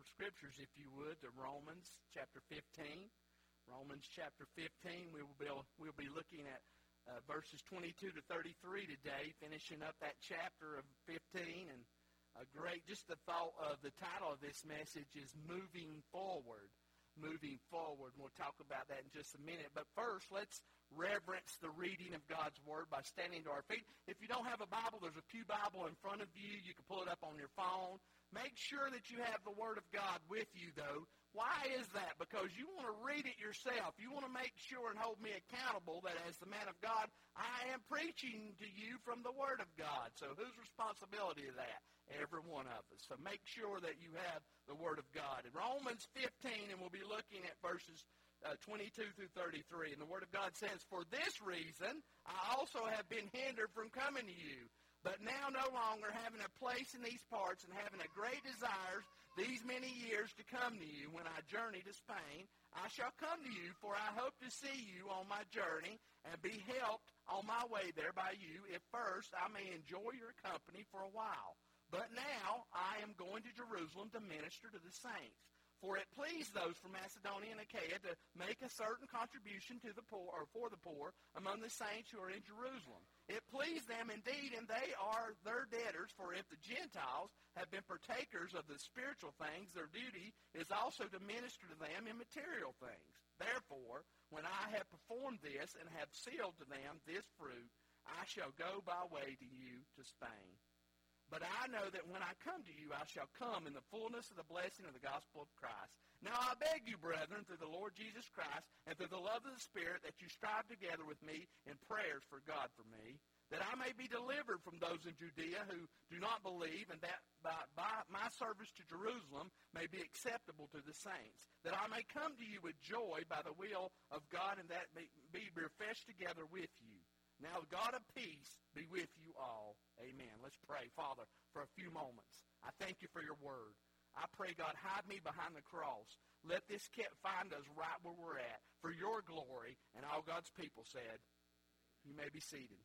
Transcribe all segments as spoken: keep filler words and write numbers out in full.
scriptures, if you would, to Romans chapter fifteen. Romans chapter fifteen, we will be, we'll be looking at uh, verses twenty-two to thirty-three today, finishing up that chapter of fifteen. And a great, just the thought of the title of this message is Moving Forward. Moving Forward. We'll talk about that in just a minute. But first, let's reverence the reading of God's Word by standing to our feet. If you don't have a Bible, there's a pew Bible in front of you. You can pull it up on your phone. Make sure that you have the Word of God with you, though. Why is that? Because you want to read it yourself. You want to make sure and hold me accountable that as the man of God, I am preaching to you from the Word of God. So whose responsibility is that? Every one of us. So make sure that you have the Word of God. In Romans fifteen, and we'll be looking at verses uh, twenty-two through thirty-three. And the Word of God says, "For this reason I also have been hindered from coming to you. But now no longer having a place in these parts and having a great desire these many years to come to you when I journey to Spain, I shall come to you, for I hope to see you on my journey and be helped on my way there by you, if first I may enjoy your company for a while. But now I am going to Jerusalem to minister to the saints. For it pleased those from Macedonia and Achaia to make a certain contribution to the poor, or for the poor among the saints who are in Jerusalem. It pleased them indeed, and they are their debtors, for if the Gentiles have been partakers of the spiritual things, their duty is also to minister to them in material things. Therefore, when I have performed this and have sealed to them this fruit, I shall go by way to you to Spain. But I know that when I come to you, I shall come in the fullness of the blessing of the gospel of Christ. Now I beg you, brethren, through the Lord Jesus Christ and through the love of the Spirit, that you strive together with me in prayers for God for me, that I may be delivered from those in Judea who do not believe, and that by, by my service to Jerusalem may be acceptable to the saints, that I may come to you with joy by the will of God, and that may be refreshed together with you. Now the God of peace be with you all. Amen. Let's pray. Father, for a few moments, I thank you for your word. I pray, God, hide me behind the cross. Let this kit find us right where we're at for your glory. And all God's people said, you may be seated.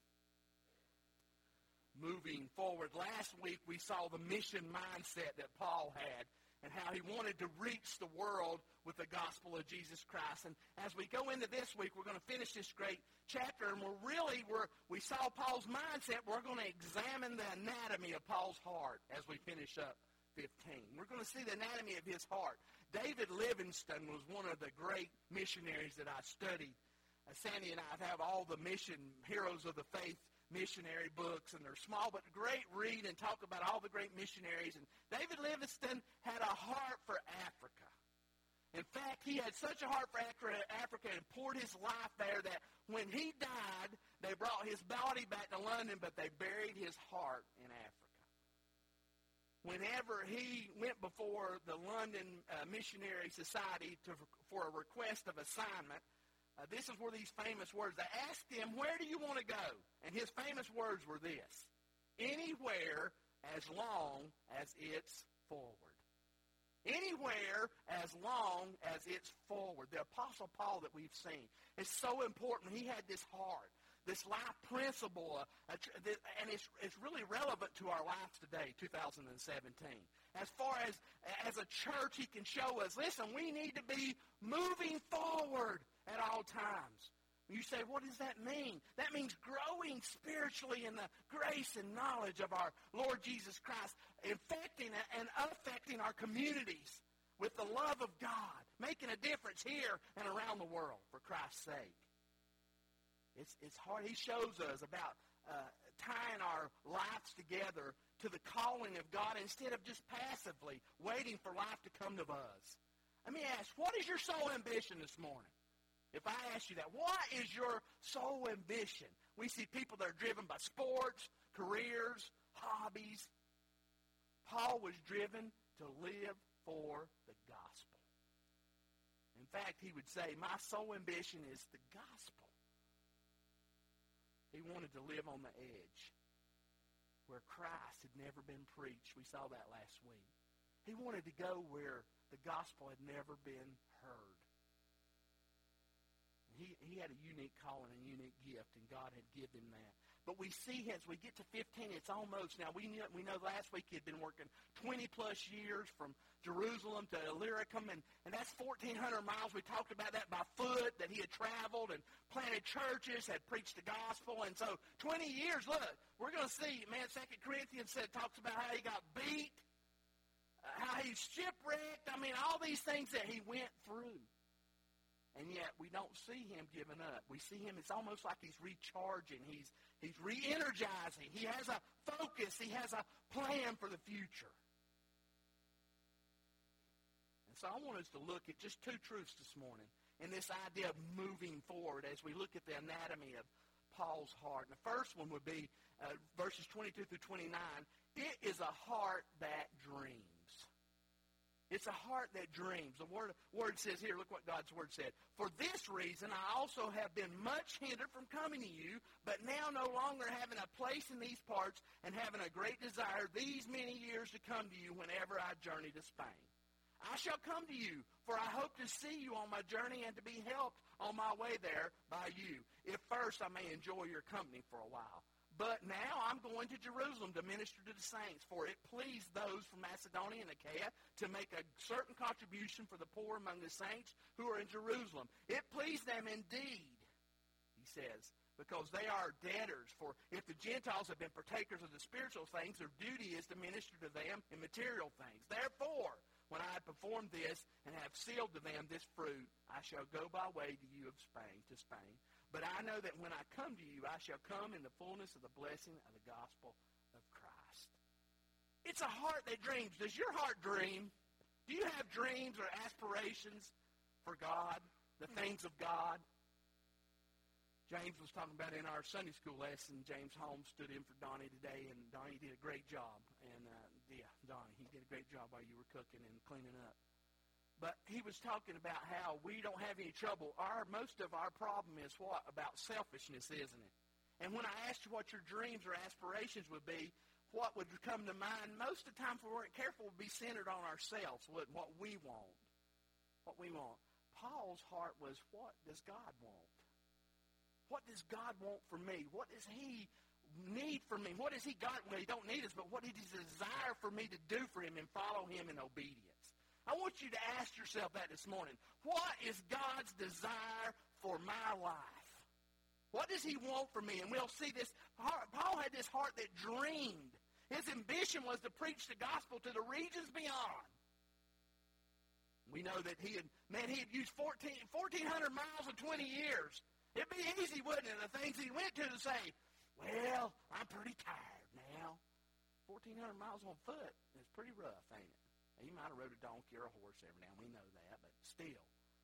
Moving forward, last week we saw the mission mindset that Paul had and how he wanted to reach the world with the gospel of Jesus Christ. And as we go into this week, we're going to finish this great chapter, and we're really, we're, we saw Paul's mindset. We're going to examine the anatomy of Paul's heart as we finish up fifteen. We're going to see the anatomy of his heart. David Livingstone was one of the great missionaries that I studied. Uh, Sandy and I have all the mission heroes of the faith missionary books, and they're small but great read and talk about all the great missionaries. And David Livingstone had a heart for Africa. In fact, he had such a heart for Africa and poured his life there that when he died, they brought his body back to London, but they buried his heart in Africa. Whenever he went before the London uh, Missionary Society to, for a request of assignment, Uh, this is where these famous words, they asked him, where do you want to go? And his famous words were this: anywhere as long as it's forward. Anywhere as long as it's forward. The Apostle Paul that we've seen is so important. He had this heart, this life principle, uh, uh, and it's, it's really relevant to our lives today, two thousand seventeen. As far as, as a church, he can show us, listen, we need to be moving forward at all times. You say, what does that mean? That means growing spiritually in the grace and knowledge of our Lord Jesus Christ, infecting and affecting our communities with the love of God, making a difference here and around the world for Christ's sake. It's, it's hard. He shows us about uh, tying our lives together to the calling of God instead of just passively waiting for life to come to us. Let me ask, what is your sole ambition this morning? If I ask you that, what is your sole ambition? We see people that are driven by sports, careers, hobbies. Paul was driven to live for the gospel. In fact, he would say, my sole ambition is the gospel. He wanted to live on the edge where Christ had never been preached. We saw that last week. He wanted to go where the gospel had never been heard. He, he had a unique calling and unique gift, and God had given him that. But we see as we get to fifteen, it's almost, now we know, we know last week he had been working twenty-plus years from Jerusalem to Illyricum, and, and that's fourteen hundred miles. We talked about that by foot, that he had traveled and planted churches, had preached the gospel. And so twenty years, look, we're going to see, man, Second Corinthians said, talks about how he got beat, uh, how he shipwrecked. I mean, all these things that he went through. And yet we don't see him giving up. We see him, it's almost like he's recharging. He's, he's re-energizing. He has a focus. He has a plan for the future. And so I want us to look at just two truths this morning in this idea of moving forward as we look at the anatomy of Paul's heart. And the first one would be uh, verses twenty-two through twenty-nine. It is a heart that dreams. It's a heart that dreams. The word, word says here, look what God's word said. For this reason, I also have been much hindered from coming to you, but now no longer having a place in these parts and having a great desire these many years to come to you whenever I journey to Spain. I shall come to you, for I hope to see you on my journey and to be helped on my way there by you, if first I may enjoy your company for a while. But now I'm going to Jerusalem to minister to the saints, for it pleased those from Macedonia and Achaia to make a certain contribution for the poor among the saints who are in Jerusalem. It pleased them indeed, he says, because they are debtors. For if the Gentiles have been partakers of the spiritual things, their duty is to minister to them in material things. Therefore, when I have performed this and have sealed to them this fruit, I shall go by way to you of Spain, to Spain. But I know that when I come to you, I shall come in the fullness of the blessing of the gospel of Christ. It's a heart that dreams. Does your heart dream? Do you have dreams or aspirations for God, the things of God? James was talking about in our Sunday school lesson. James Holmes stood in for Donnie today, and Donnie did a great job. And, uh, yeah, Donnie, he did a great job while you were cooking and cleaning up. But he was talking about how we don't have any trouble. Our most of our problem is what? About selfishness, isn't it? And when I asked you what your dreams or aspirations would be, what would come to mind? Most of the time, if we weren't careful, would be centered on ourselves, what we want. What we want. Paul's heart was, what does God want? What does God want for me? What does he need for me? What does he got? Well, he don't need us, but what does he desire for me to do for him and follow him in obedience? I want you to ask yourself that this morning. What is God's desire for my life? What does he want for me? And we'll see this. Heart, Paul had this heart that dreamed. His ambition was to preach the gospel to the regions beyond. We know that he had, man, he had used fourteen, fourteen hundred miles in twenty years. It'd be easy, wouldn't it, the things he went to to say, well, I'm pretty tired now. fourteen hundred miles on foot is pretty rough, ain't it? He might have rode a donkey or a horse every now and then. We know that, but still.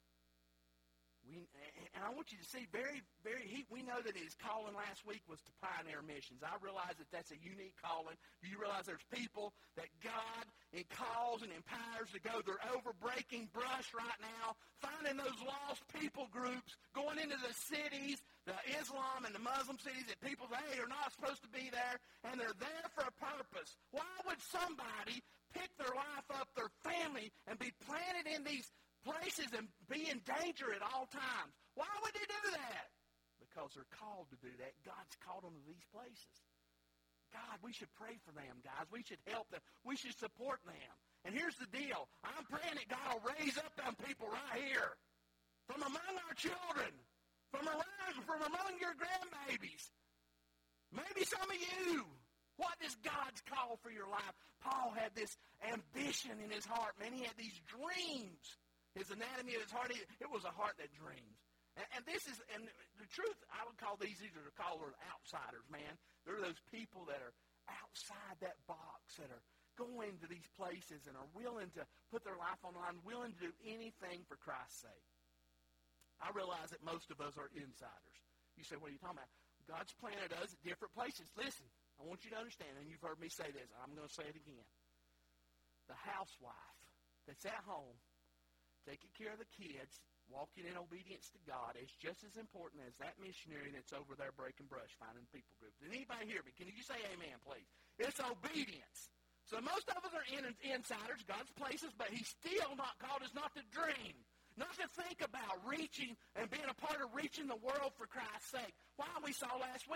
We, and I want you to see, very, very, he, we know that his calling last week was to pioneer missions. I realize that that's a unique calling. Do you realize there's people that God calls and empowers to go? They're over breaking brush right now, finding those lost people groups, going into the cities, the Islam and the Muslim cities that people say, hey, are not supposed to be there, and they're there for a purpose. Why would somebody pick their life up, their family, and be planted in these places and be in danger at all times? Why would they do that? Because they're called to do that. God's called them to these places. God, we should pray for them, guys. We should help them. We should support them. And here's the deal. I'm praying that God will raise up them people right here from among our children, from around, from among your grandbabies. Maybe some of you. What is God's call for your life? Paul had this ambition in his heart. Man, he had these dreams. His anatomy of his heart, it was a heart that dreams. And, and this is, and the truth, I would call these, these are called outsiders, man. They're those people that are outside that box, that are going to these places and are willing to put their life on the line, willing to do anything for Christ's sake. I realize that most of us are insiders. You say, what are you talking about? God's planted us at different places. Listen, I want you to understand, and you've heard me say this, and I'm going to say it again. The housewife that's at home, taking care of the kids, walking in obedience to God is just as important as that missionary that's over there breaking brush, finding people groups. Did anybody hear me? Can you say amen, please? It's obedience. So most of us are in, insiders, God's places, but he's still not called us not to dream, not to think about reaching and being a part of reaching the world for Christ's sake. Why? We saw last week,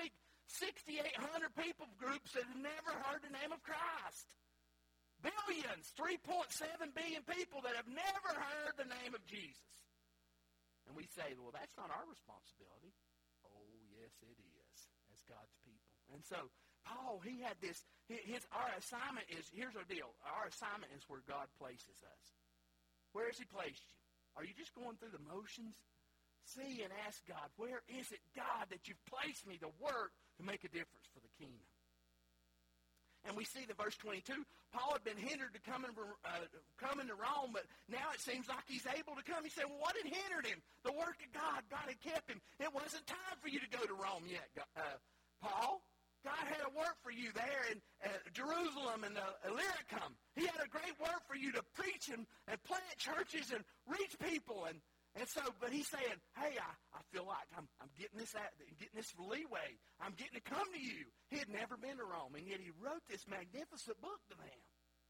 sixty-eight hundred people groups that have never heard the name of Christ. Billions, three point seven billion people that have never heard the name of Jesus. And we say, well, that's not our responsibility. Oh, yes, it is, as God's people. And so, Paul, he had this, his, our assignment is, here's our deal. Our assignment is where God places us. Where has he placed you? Are you just going through the motions? See and ask God, where is it, God, that you've placed me to work to make a difference for the kingdom? And we see the verse twenty-two, Paul had been hindered to come, in, uh, coming to Rome, but now it seems like he's able to come. He said, well, what had hindered him? The work of God. God had kept him. It wasn't time for you to go to Rome yet, uh, Paul. God had a work for you there in uh, Jerusalem and uh, Illyricum. He had a great work for you to preach and, and plant churches and reach people. And, and so, but he's saying, hey, I, I feel like I'm, I'm getting this at, getting this leeway. I'm getting to come to you. He had never been to Rome, and yet he wrote this magnificent book to them.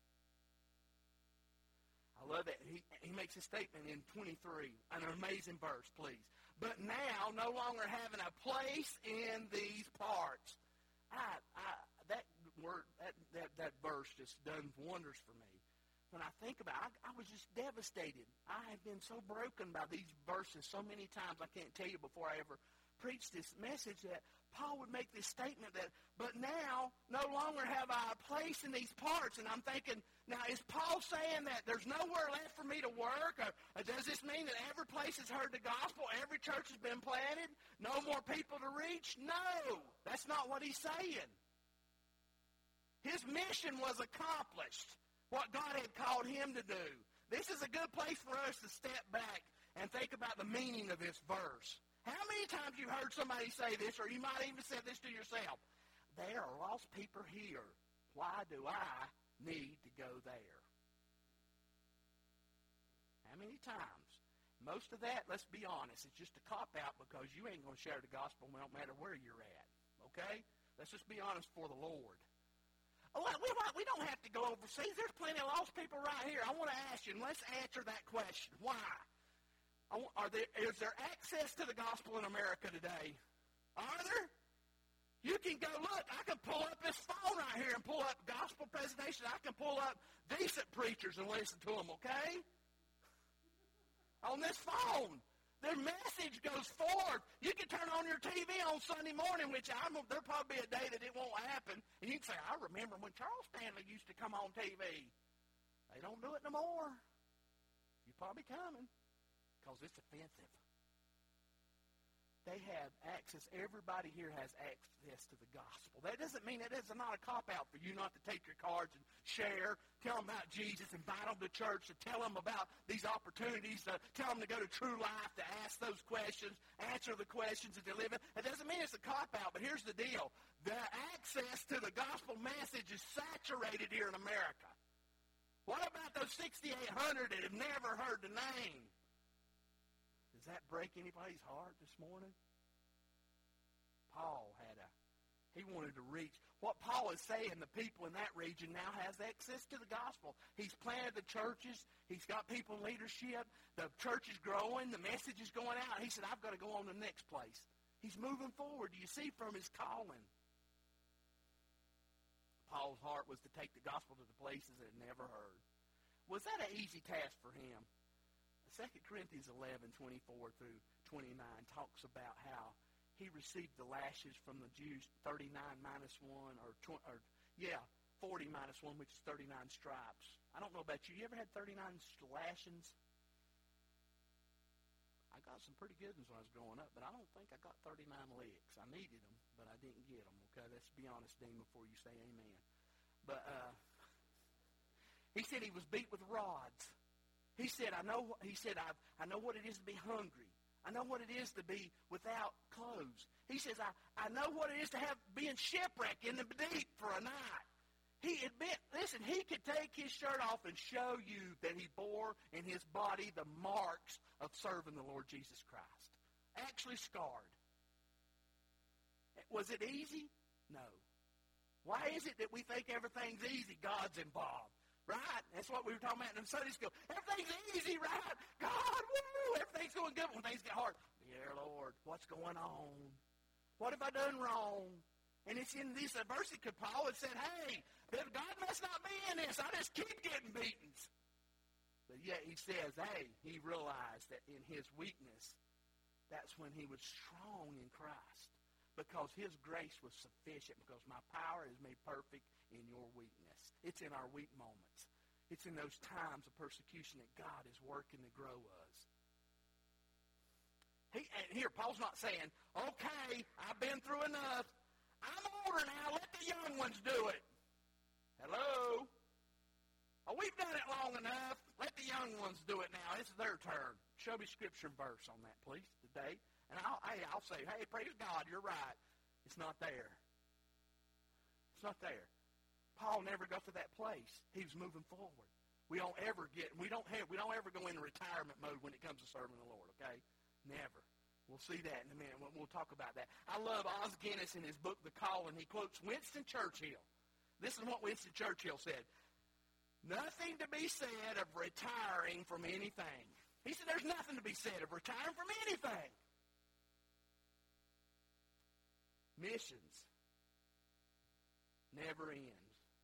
I love it. He, he makes a statement in twenty-three, an amazing verse, please. But now, no longer having a place in these parts. I, I, that word, that, that, that verse just done wonders for me. When I think about it, I, I was just devastated. I have been so broken by these verses so many times, I can't tell you before I ever preached this message, that Paul would make this statement that, but now, no longer have I a place in these parts. And I'm thinking, now, is Paul saying that there's nowhere left for me to work? Or, or does this mean that every place has heard the gospel? Every church has been planted? No more people to reach? No, that's not what he's saying. His mission was accomplished. What God had called him to do. This is a good place for us to step back and think about the meaning of this verse. How many times you heard somebody say this, or you might even said this to yourself? There are lost people here. Why do I need to go there? How many times? Most of that, let's be honest, it's just a cop-out because you ain't going to share the gospel no matter where you're at. Okay? Let's just be honest for the Lord. Oh, we, we don't have to go overseas. There's plenty of lost people right here. I want to ask you, and let's answer that question. Why? Are there, is there access to the gospel in America today? Are there? You can go, look, I can pull up this phone right here and pull up gospel presentation. I can pull up decent preachers and listen to them, okay? On this phone. Their message goes forth. You can turn on your T V on Sunday morning, which I'm, there'll probably be a day that it won't happen. And you can say, I remember when Charles Stanley used to come on T V. They don't do it no more. You're probably coming because it's offensive. They have access. Everybody here has access to the gospel. That doesn't mean that it's not a cop-out for you not to take your cards and share, tell them about Jesus, invite them to church, to tell them about these opportunities, to tell them to go to True Life, to ask those questions, answer the questions that they live in. It doesn't mean it's a cop-out, but here's the deal. The access to the gospel message is saturated here in America. What about those sixty-eight hundred that have never heard the name? Does that break anybody's heart this morning? Paul had a, he wanted to reach. What Paul is saying, the people in that region now has access to the gospel. He's planted the churches. He's got people in leadership. The church is growing. The message is going out. He said, I've got to go on to the next place. He's moving forward. Do you see from his calling? Paul's heart was to take the gospel to the places that had never heard. Was that an easy task for him? Second Corinthians eleven, twenty-four through twenty-nine talks about how he received the lashes from the Jews, thirty-nine minus one, or, tw- or yeah, forty minus one, which is thirty-nine stripes. I don't know about you. You ever had thirty-nine lashings? I got some pretty good ones when I was growing up, but I don't think I got thirty-nine licks. I needed them, but I didn't get them, okay? Let's be honest, Dean, before you say amen. But uh, he said he was beat with rods. He said, I know, he said, I, I know what it is to be hungry. I know what it is to be without clothes. He says, I, I know what it is to have being shipwrecked in the deep for a night. He admit, listen, he could take his shirt off and show you that he bore in his body the marks of serving the Lord Jesus Christ. Actually scarred. Was it easy? No. Why is it that we think everything's easy? God's involved. Right? That's what we were talking about in Sunday school. Everything's easy, right? God, woo! Everything's going good when things get hard. Yeah, Lord, what's going on? What have I done wrong? And it's in this adversity because Paul had said, hey, God must not be in this. I just keep getting beatings. But yet he says, hey, he realized that in his weakness, that's when he was strong in Christ. Because his grace was sufficient. Because my power is made perfect in your weakness. It's in our weak moments. It's in those times of persecution that God is working to grow us. He, and here, Paul's not saying, okay, I've been through enough. I'm older now. Let the young ones do it. Hello? Oh, we've done it long enough. Let the young ones do it now. It's their turn. Show me scripture and verse on that, please, today. And I'll, hey, I'll say, hey, praise God, you're right. It's not there. It's not there. Paul never got to that place. He was moving forward. We don't ever get, we don't have, we don't ever go into retirement mode when it comes to serving the Lord, okay? Never. We'll see that in a minute. We'll, we'll talk about that. I love Os Guinness in his book, The Calling. He quotes Winston Churchill. This is what Winston Churchill said. Nothing to be said of retiring from anything. He said there's nothing to be said of retiring from anything. Missions never end.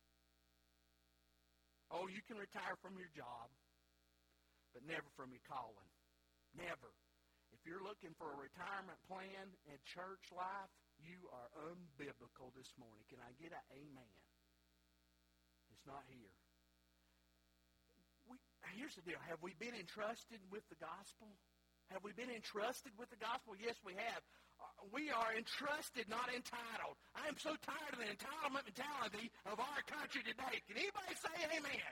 Oh, you can retire from your job, but never from your calling. Never. If you're looking for a retirement plan in church life, you are unbiblical this morning. Can I get an amen? It's not here. We, here's the deal. Have we been entrusted with the gospel? Have we been entrusted with the gospel? Yes, we have. Uh, we are entrusted, not entitled. I am so tired of the entitlement mentality of our country today. Can anybody say amen?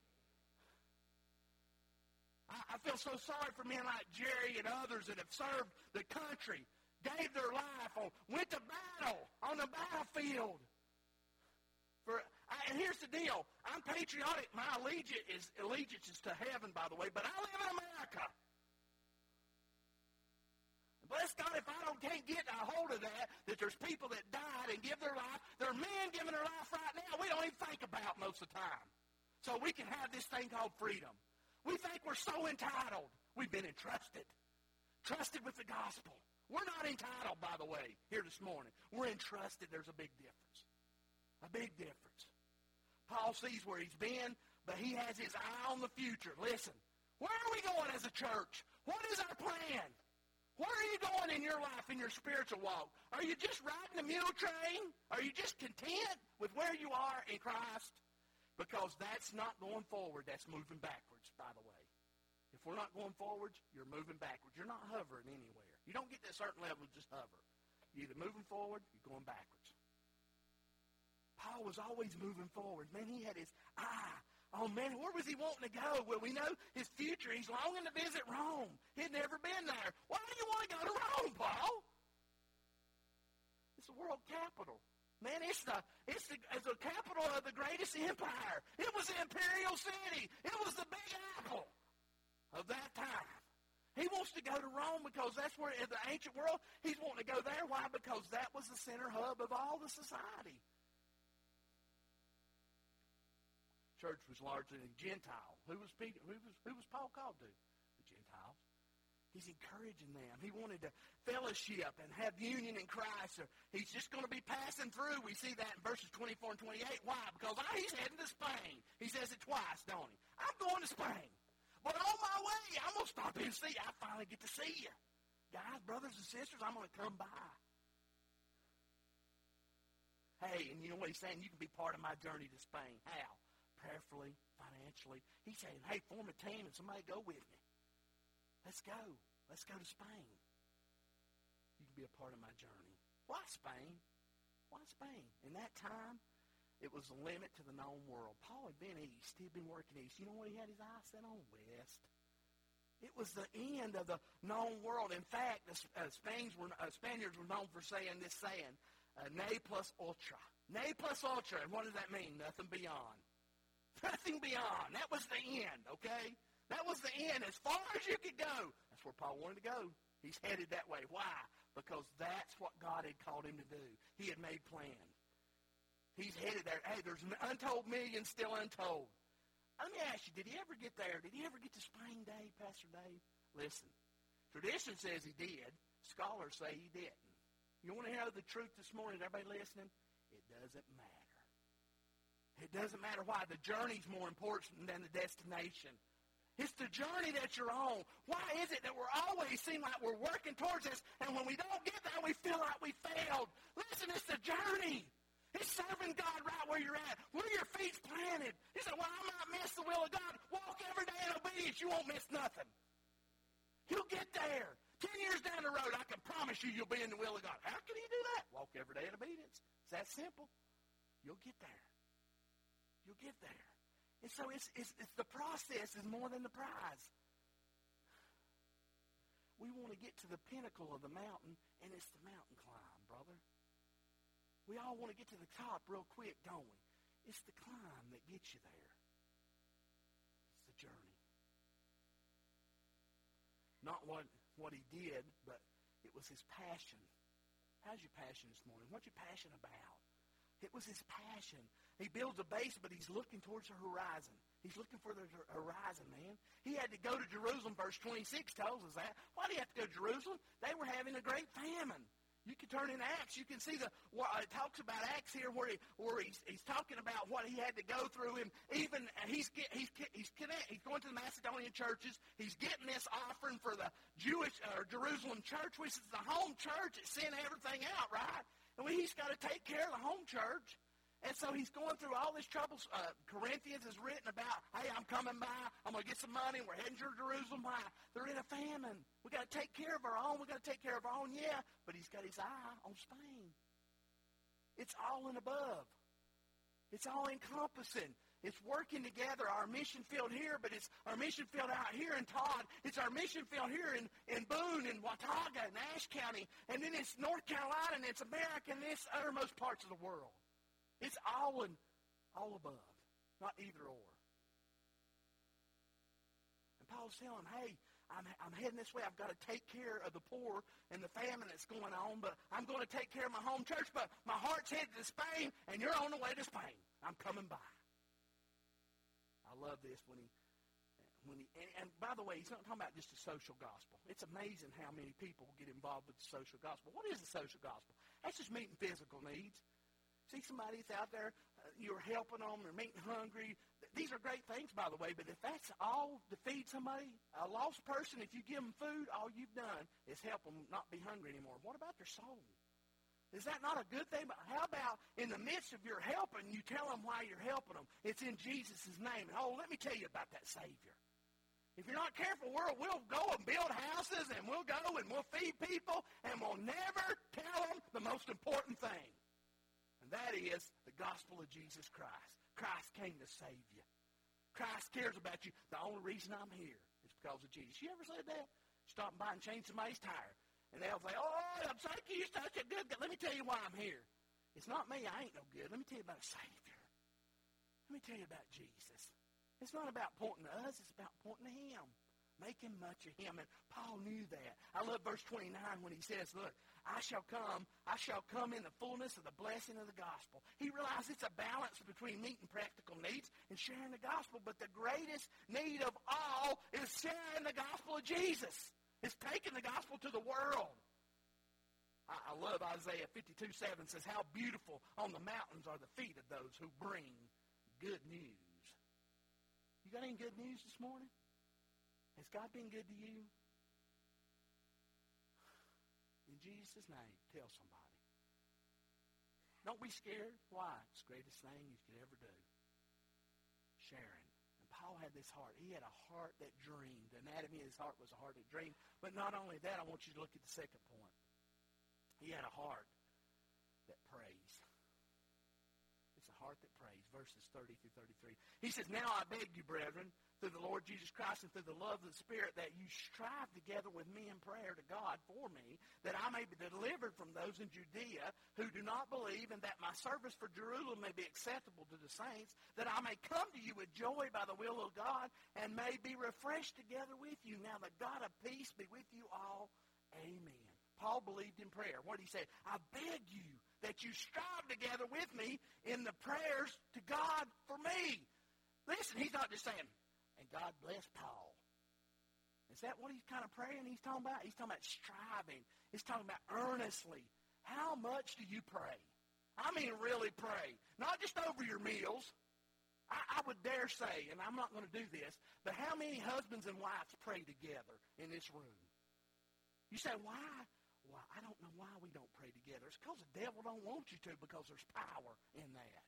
I feel so sorry for men like Jerry and others that have served the country, gave their life, on, went to battle on the battlefield. For I, and here's the deal. I'm patriotic. My allegiance is, allegiance is to heaven, by the way, but I live in America. Bless God if I don't can't get a hold of that, that there's people that died and give their life. There are men giving their life right now we don't even think about most of the time. So we can have this thing called freedom. We think we're so entitled. We've been entrusted. Trusted with the gospel. We're not entitled, by the way, here this morning. We're entrusted. There's a big difference. A big difference. Paul sees where he's been, but he has his eye on the future. Listen, where are we going as a church? What is our plan? Where are you going in your life, in your spiritual walk? Are you just riding the mule train? Are you just content with where you are in Christ? Because that's not going forward. That's moving backwards, by the way. If we're not going forwards, you're moving backwards. You're not hovering anywhere. You don't get to a certain level and just hover. You're either moving forward, you're going backwards. Paul was always moving forward. Man, he had his eye. Oh, man, where was he wanting to go? Well, we know his future. He's longing to visit Rome. He'd never been there. Why do you want to go to Rome, Paul? It's the world capital. Man, it's the, it's, the, it's the capital of the greatest empire. It was the imperial city. It was the big apple of that time. He wants to go to Rome because that's where, in the ancient world, he's wanting to go there. Why? Because that was the center hub of all the society. Church was largely Gentile. Who was Peter? Who was, who was Paul called to? The Gentiles. He's encouraging them. He wanted to fellowship and have union in Christ. He's just going to be passing through. We see that in verses twenty-four and twenty-eight. Why? Because I, he's heading to Spain. He says it twice, don't he? I'm going to Spain. But on my way, I'm going to stop in and see you. I finally get to see you. Guys, brothers and sisters, I'm going to come by. Hey, and you know what he's saying? You can be part of my journey to Spain. How? Prayerfully, financially. He's saying, hey, form a team and somebody go with me. Let's go. Let's go to Spain. You can be a part of my journey. Why Spain? Why Spain? In that time, it was the limit to the known world. Paul had been east. He'd been working east. You know what he had his eyes set on? West. It was the end of the known world. In fact, the uh, Spaniards, were, uh, Spaniards were known for saying this saying, uh, ne plus ultra. Ne plus ultra. And what does that mean? Nothing beyond. Nothing beyond. That was the end, okay? That was the end. As far as you could go. That's where Paul wanted to go. He's headed that way. Why? Because that's what God had called him to do. He had made plans. He's headed there. Hey, there's untold millions still untold. Let me ask you, did he ever get there? Did he ever get to Spain, Dave, Pastor Dave? Listen, tradition says he did. Scholars say he didn't. You want to hear the truth this morning? Everybody listening? doesn't matter. It doesn't matter why. The journey's more important than the destination. It's the journey that you're on. Why is it that we're always seem like we're working towards this, and when we don't get there, we feel like we failed? Listen, it's the journey. It's serving God right where you're at, where your feet's planted. You say, well, I might miss the will of God. Walk every day in obedience. You won't miss nothing. You'll get there. Ten years down the road, I can promise you you'll be in the will of God. How can you do that? Walk every day in obedience. It's that simple. You'll get there. You'll get there. And so it's, it's, it's the process is more than the prize. We want to get to the pinnacle of the mountain, and it's the mountain climb, brother. We all want to get to the top real quick, don't we? It's the climb that gets you there. It's the journey. Not what, what he did, but it was his passion. How's your passion this morning? What's your passion about? It was his passion. He builds a base, but he's looking towards the horizon. He's looking for the horizon, man. He had to go to Jerusalem. Verse twenty-six tells us that. Why did he have to go to Jerusalem? They were having a great famine. You can turn in Acts. You can see the well, it talks about Acts here where he where he's he's talking about what he had to go through. And even he's get, he's he's connect, he's going to the Macedonian churches. He's getting this offering for the Jewish or Jerusalem church, which is the home church. It's sent everything out, right? And he's got to take care of the home church. And so he's going through all this trouble. Uh, Corinthians is written about, hey, I'm coming by. I'm going to get some money. We're heading to Jerusalem. Why? They're in a famine. We got to take care of our own. We got to take care of our own. Yeah, but he's got his eye on Spain. It's all and above. It's all encompassing. It's working together. Our mission field here, but it's our mission field out here in Todd. It's our mission field here in, in Boone and Watauga and Ashe County. And then it's North Carolina, and it's America, and it's uttermost parts of the world. It's all in, all above, not either or. And Paul's telling him, hey, I'm, I'm heading this way. I've got to take care of the poor and the famine that's going on, but I'm going to take care of my home church, but my heart's headed to Spain, and you're on the way to Spain. I'm coming by. I love this when he, when he and, and by the way, he's not talking about just the social gospel. It's amazing how many people get involved with the social gospel. What is the social gospel? That's just meeting physical needs. See somebody that's out there, uh, you're helping them, they're meeting hungry. These are great things, by the way, but if that's all to feed somebody, a lost person, if you give them food, all you've done is help them not be hungry anymore. What about their soul? Is that not a good thing? But how about in the midst of your helping, you tell them why you're helping them? It's in Jesus' name. And, oh, let me tell you about that Savior. If you're not careful, we'll, we'll go and build houses, and we'll go and we'll feed people, and we'll never tell them the most important thing. And that is the gospel of Jesus Christ. Christ came to save you. Christ cares about you. The only reason I'm here is because of Jesus. You ever said that? Stop by and change somebody's tire. And they'll say, oh, I'm thank you. You're such a good guy. Let me tell you why I'm here. It's not me. I ain't no good. Let me tell you about a Savior. Let me tell you about Jesus. It's not about pointing to us. It's about pointing to him. Making much of him. And Paul knew that. I love verse twenty-nine when he says, look, I shall come, I shall come in the fullness of the blessing of the gospel. He realized it's a balance between meeting practical needs and sharing the gospel. But the greatest need of all is sharing the gospel of Jesus. It's taking the gospel to the world. I, I love Isaiah fifty-two seven says, how beautiful on the mountains are the feet of those who bring good news. You got any good news this morning? Has God been good to you? In Jesus' name, tell somebody. Don't be scared. Why? It's the greatest thing you could ever do. Sharing. And Paul had this heart. He had a heart that dreamed. The anatomy of his heart was a heart that dreamed. But not only that, I want you to look at the second point. He had a heart that prays. It's a heart that prays. Verses thirty through thirty-three. He says, now I beg you, brethren, through the Lord Jesus Christ and through the love of the Spirit, that you strive together with me in prayer to God for me, that I may be delivered from those in Judea who do not believe, and that my service for Jerusalem may be acceptable to the saints, that I may come to you with joy by the will of God, and may be refreshed together with you. Now the God of peace be with you all. Amen. Paul believed in prayer. What did he say? I beg you that you strive together with me in the prayers to God for me. Listen, he's not just saying, and God bless Paul. Is that what he's kind of praying he's talking about? He's talking about striving. He's talking about earnestly. How much do you pray? I mean really pray. Not just over your meals. I, I would dare say, and I'm not going to do this, but how many husbands and wives pray together in this room? You say, why? Well, I don't know why we don't pray together. It's because the devil don't want you to, because there's power in that.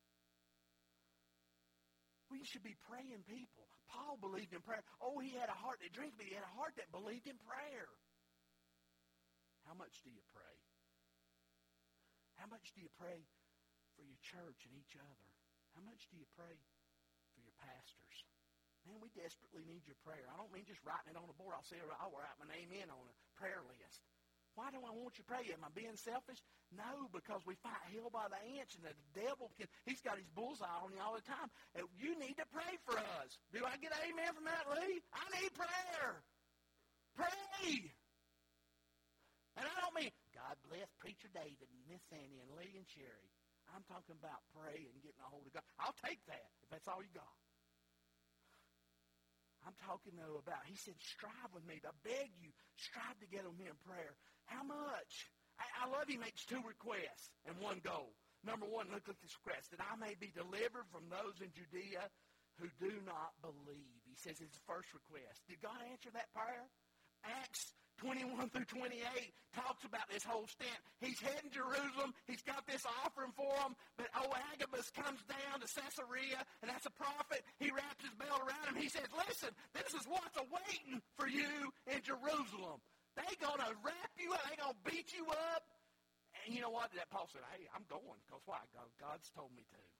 We should be praying people. Paul believed in prayer. Oh, he had a heart that drank, but he had a heart that believed in prayer. How much do you pray? How much do you pray for your church and each other? How much do you pray for your pastors? Man, we desperately need your prayer. I don't mean just writing it on a board. I'll say, I'll write my name in on a prayer list. Why do I want you to pray? Am I being selfish? No, because we fight hell by the inch, and the devil, can, he's got his bullseye on you all the time. And you need to pray for us. Do I get an amen from that, Lee? I need prayer. Pray. And I don't mean, God bless Preacher David and Miss Sandy and Lee and Sherry. I'm talking about praying and getting a hold of God. I'll take that if that's all you got. I'm talking, though, about, he said, strive with me. I beg you, strive to get with me in prayer. How much? I, I love he makes two requests and one goal. Number one, look at this request, that I may be delivered from those in Judea who do not believe. He says his first request. Did God answer that prayer? Acts twenty-one through twenty-eight talks about this whole stint. He's heading to Jerusalem. He's got this offering for him. But old Agabus comes down to Caesarea, and that's a prophet. He wraps his belt around him. He says, listen, this is what's awaiting for you in Jerusalem. They're going to wrap you up. They're going to beat you up. And you know what? That Paul said, hey, I'm going. Because why? God's told me to.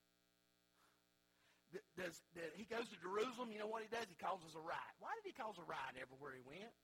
Does, does, he goes to Jerusalem. You know what he does? He causes a riot. Why did he cause a riot everywhere he went?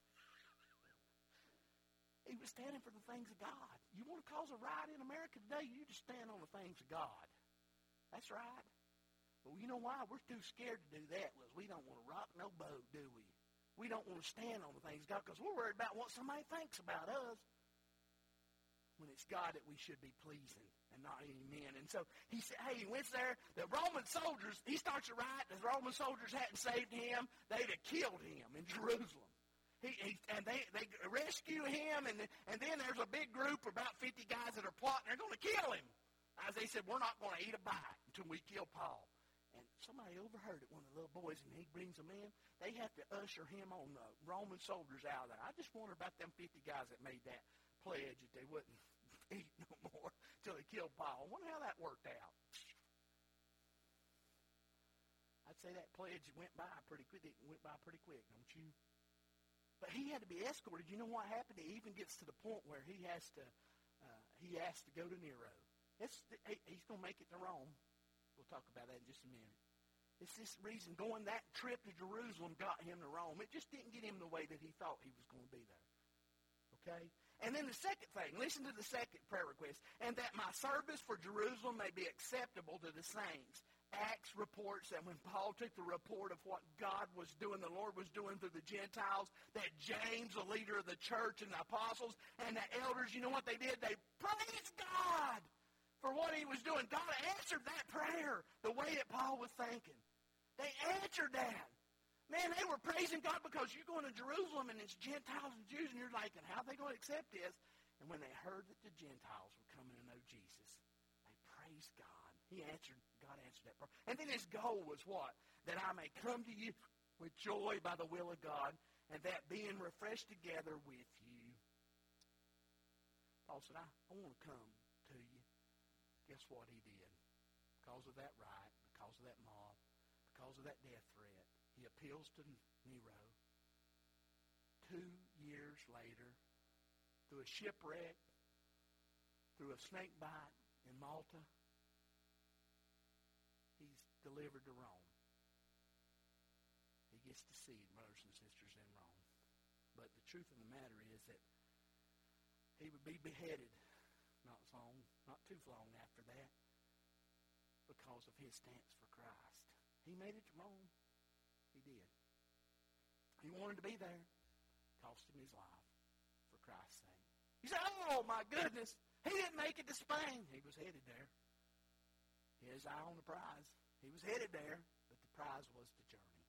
He was standing for the things of God. You want to cause a riot in America today, you just stand on the things of God. That's right. But you know why? We're too scared to do that. We don't want to rock no boat, do we? We don't want to stand on the things of God because we're worried about what somebody thinks about us. When it's God that we should be pleasing and not any men. And so he said, hey, he went there. The Roman soldiers, he starts a riot. The Roman soldiers hadn't saved him. They'd have killed him in Jerusalem. He, he, and they, they rescue him, and, and then there's a big group, about fifty guys that are plotting. They're going to kill him. As they said, we're not going to eat a bite until we kill Paul. And somebody overheard it, one of the little boys, and he brings them in. They have to usher him on the Roman soldiers out of there. I just wonder about them fifty guys that made that pledge that they wouldn't eat no more until they killed Paul. I wonder how that worked out. I'd say that pledge went by pretty quick. It went by pretty quick, don't you? But he had to be escorted. You know what happened? He even gets to the point where he has to uh, he has to go to Nero. It's, he, he's going to make it to Rome. We'll talk about that in just a minute. It's this reason going that trip to Jerusalem got him to Rome. It just didn't get him the way that he thought he was going to be there. Okay? And then the second thing, listen to the second prayer request, and that my service for Jerusalem may be acceptable to the saints. Acts reports that when Paul took the report of what God was doing, the Lord was doing through the Gentiles, that James, the leader of the church, and the apostles, and the elders, you know what they did? They praised God for what he was doing. God answered that prayer the way that Paul was thinking. They answered that. Man, they were praising God because you're going to Jerusalem and it's Gentiles and Jews, and you're like, and how are they going to accept this? And when they heard that the Gentiles were coming to know Jesus, they praised God. He answered, God answered that prayer. And then his goal was what? That I may come to you with joy by the will of God, and that being refreshed together with you. Paul said, I, I want to come to you. Guess what he did? Because of that riot, because of that mob, because of that death threat, he appeals to Nero. Two years later, through a shipwreck, through a snake bite in Malta, he's delivered to Rome. He gets to see brothers and sisters in Rome. But the truth of the matter is that he would be beheaded not long, not too long after that, because of his stance for Christ. He made it to Rome. He did. He wanted to be there. Cost him his life for Christ's sake. You say, oh my goodness, he didn't make it to Spain. He was headed there. He had his eye on the prize. He was headed there, but the prize was the journey.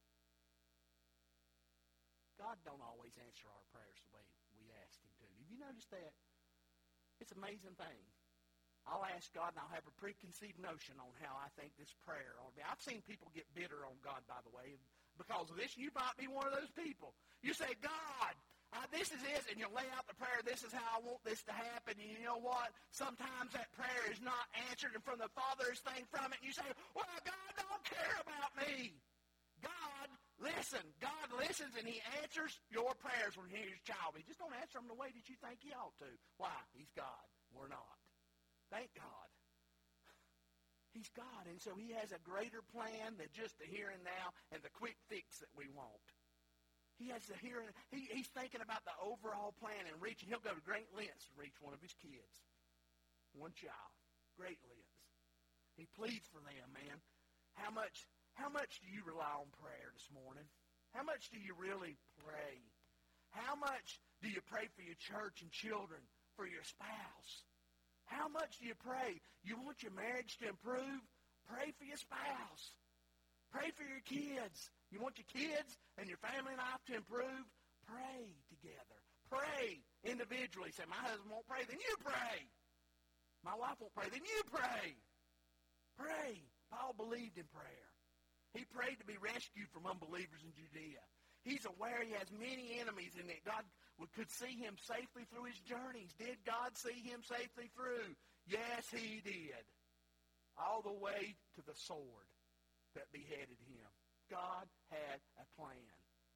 God don't always answer our prayers the way we asked him to. Have you noticed that? It's an amazing thing. I'll ask God, and I'll have a preconceived notion on how I think this prayer ought to be. I've seen people get bitter on God, by the way, because of this. You might be one of those people. You say, God, uh, this is it, and you lay out the prayer, this is how I want this to happen. And you know what? Sometimes that prayer is not answered, and from the farthest thing from it, and you say, well, God don't care about me. God, listen. God listens, and he answers your prayers when he's your child. He just don't answer them the way that you think he ought to. Why? He's God. We're not. Thank God. He's God, and so he has a greater plan than just the here and now and the quick fix that we want. He has the here and he, he's thinking about the overall plan and reaching. He'll go to great lengths to reach one of his kids, one child. Great lengths. He pleads for them, man. How much? How much do you rely on prayer this morning? How much do you really pray? How much do you pray for your church and children, for your spouse? How much do you pray? You want your marriage to improve? Pray for your spouse. Pray for your kids. You want your kids and your family life to improve? Pray together. Pray individually. Say, my husband won't pray, then you pray. My wife won't pray, then you pray. Pray. Paul believed in prayer. He prayed to be rescued from unbelievers in Judea. He's aware he has many enemies and that God could see him safely through his journeys. Did God see him safely through? Yes, he did. All the way to the sword that beheaded him. God had a plan.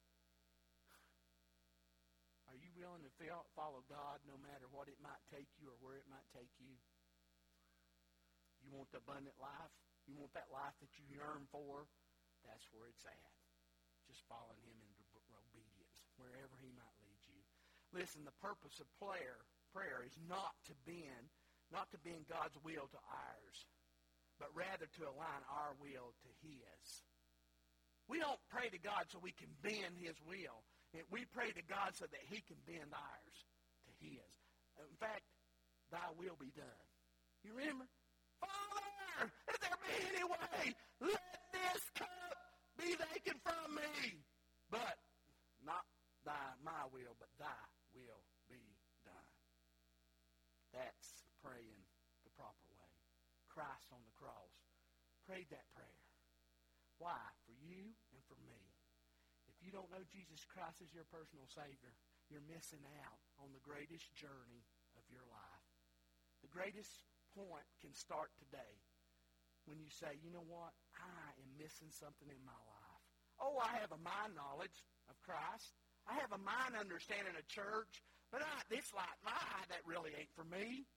Are you willing to follow God no matter what it might take you or where it might take you? You want the abundant life? You want that life that you yearn for? That's where it's at. Just following him into obedience, wherever he might lead you. Listen, the purpose of prayer, prayer is not to bend, not to bend God's will to ours, but rather to align our will to his. We don't pray to God so we can bend his will. We pray to God so that he can bend ours to his. In fact, thy will be done. You remember? Father, if there be any way, let this cup be taken from me. But not thy, my will, but thy will be done. That's praying the proper way. Christ on the cross prayed that prayer. Why? For you and for me. If you don't know Jesus Christ as your personal Savior, you're missing out on the greatest journey of your life. The greatest point can start today when you say, you know what? I am missing something in my life. Oh, I have a mind knowledge of Christ. I have a mind understanding of church, but I, it's like, my, that really ain't for me.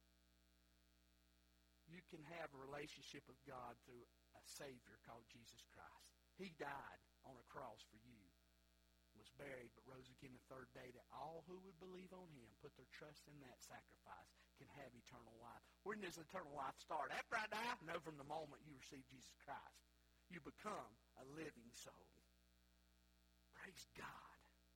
You can have a relationship with God through a Savior called Jesus Christ. He died on a cross for you, was buried, but rose again the third day, that all who would believe on him, put their trust in that sacrifice, can have eternal life. When does eternal life start? After I die? No, from the moment you receive Jesus Christ. You become a living soul. Praise God.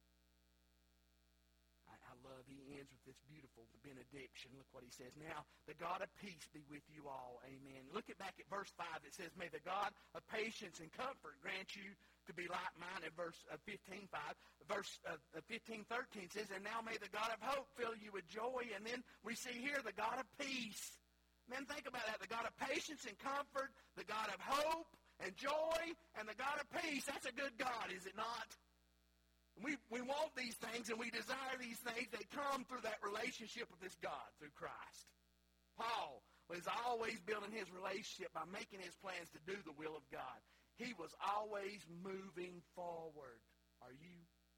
I, I love, he ends with this beautiful benediction. Look what he says. Now, the God of peace be with you all. Amen. Look at back at verse five. It says, may the God of patience and comfort grant you to be like-minded. Verse uh, fifteen five. Verse uh, fifteen thirteen says, and now may the God of hope fill you with joy. And then we see here the God of peace. Man, think about that. The God of patience and comfort, the God of hope and joy, and the God of peace. That's a good God, is it not? We, we want these things and we desire these things. They come through that relationship with this God, through Christ. Paul was always building his relationship by making his plans to do the will of God. He was always moving forward. Are you?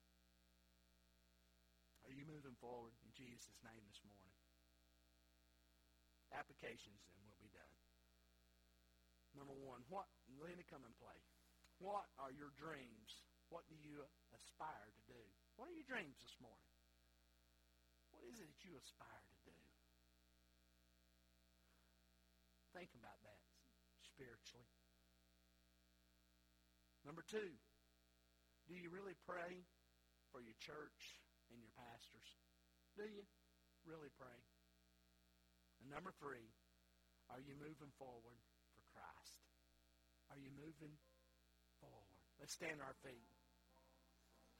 Are you moving forward in Jesus' name this morning? Applications, then we'll be done. Number one, what, Linda, come and play. What are your dreams? What do you aspire to do? What are your dreams this morning? What is it that you aspire to do? Think about that spiritually. Number two, do you really pray for your church and your pastors? Do you really pray? And number three, are you moving forward for Christ? Are you moving forward? Let's stand on our feet.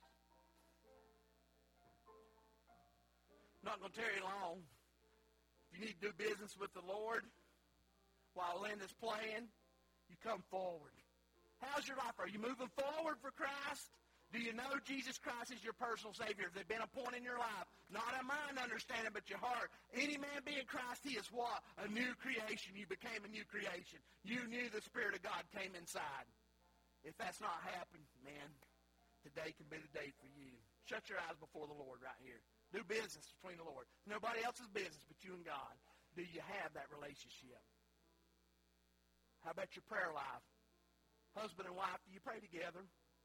Not going to tarry long. you need to do business with the Lord while Linda's playing, you come forward. How's your life? Are you moving forward for Christ? Do you know Jesus Christ is your personal Savior? Has there been a point in your life, not a mind understanding, but your heart? Any man be in Christ, he is what? A new creation. You became a new creation. You knew the Spirit of God came inside. If that's not happened, man, today can be the day for you. Shut your eyes before the Lord right here. Do business between the Lord. Nobody else's business but you and God. Do you have that relationship? How about your prayer life? Husband and wife, do you pray together?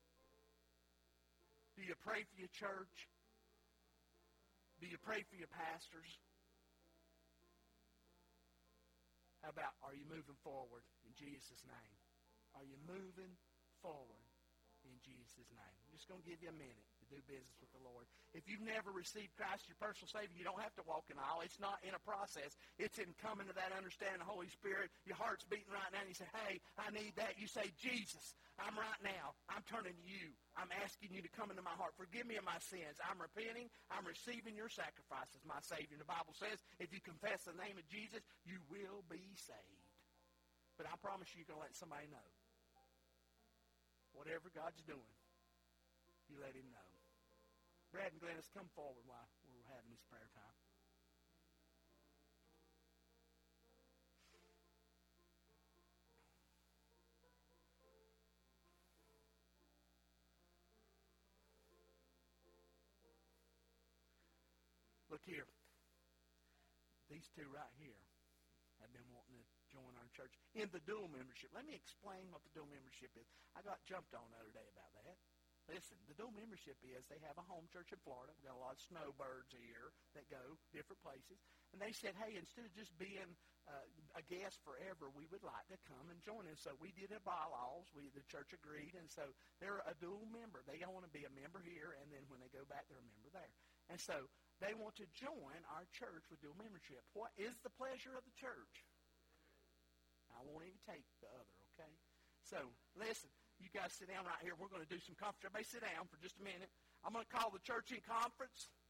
Do you pray for your church? Do you pray for your pastors? How about, are you moving forward in Jesus' name? Are you moving forward in Jesus' name? I'm just going to give you a minute to do business with the Lord. If you've never received Christ as your personal Savior, you don't have to walk in the aisle. It's not in a process. It's in coming to that understanding of the Holy Spirit. Your heart's beating right now, and you say, hey, I need that. You say, Jesus, I'm right now. I'm turning to you. I'm asking you to come into my heart. Forgive me of my sins. I'm repenting. I'm receiving your sacrifice as my Savior. And the Bible says, if you confess the name of Jesus, you will be saved. But I promise you, you're going to let somebody know. Whatever God's doing, you let him know. Brad and Glennis, come forward while we're having this prayer time. Look here. These two right here have been wanting to join our church in the dual membership. Let me explain what the dual membership is. I got jumped on the other day about that. Listen, the dual membership is they have a home church in Florida. We've got a lot of snowbirds here that go different places. And they said, hey, instead of just being uh, a guest forever, we would like to come and join. And so we did a bylaws. We, the church agreed. And so they're a dual member. They don't want to be a member here, and then when they go back, they're a member there. And so they want to join our church with dual membership. What is the pleasure of the church? I won't even take the other, okay? So, listen. You guys sit down right here. We're going to do some conference. Everybody sit down for just a minute. I'm going to call the church in conference.